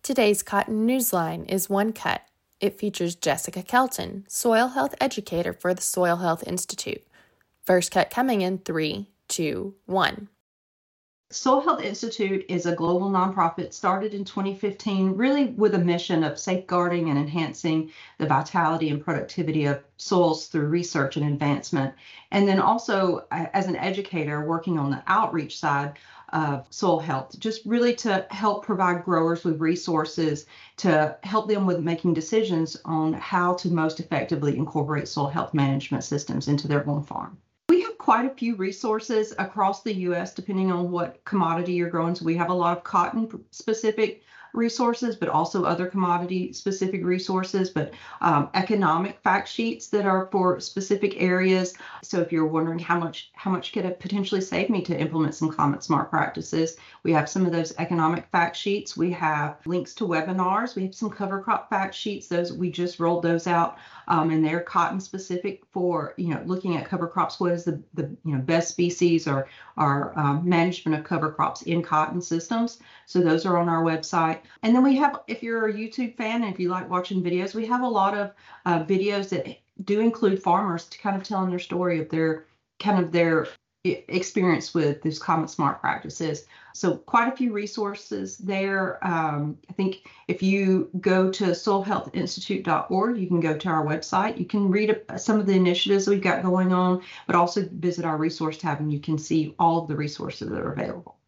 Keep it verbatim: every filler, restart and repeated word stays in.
Today's Cotton Newsline is one cut. It features Jessica Kelton, soil health educator for the Soil Health Institute. First cut coming in three, two, one. Soil Health Institute is a global nonprofit started in twenty fifteen, really with a mission of safeguarding and enhancing the vitality and productivity of soils through research and advancement. And then also as an educator working on the outreach side of soil health, just really to help provide growers with resources to help them with making decisions on how to most effectively incorporate soil health management systems into their own farm. We have quite a few resources across the U S depending on what commodity you're growing. So we have a lot of cotton specific resources, but also other commodity specific resources, but um, economic fact sheets that are for specific areas. So if you're wondering how much how much could it potentially save me to implement some climate smart practices, we have some of those economic fact sheets. We have links to webinars. We have some cover crop fact sheets. Those we just rolled those out, um, and they're cotton specific for you know looking at cover crops. What is the the you know best species or our um, management of cover crops in cotton systems? So those are on our website. And then we have, if you're a YouTube fan and if you like watching videos, we have a lot of uh, videos that do include farmers to kind of telling their story of their kind of their experience with these climate smart practices. So quite a few resources there. Um, I think if you go to soil health institute dot org, you can go to our website. You can read some of the initiatives we've got going on, but also visit our resource tab and you can see all of the resources that are available.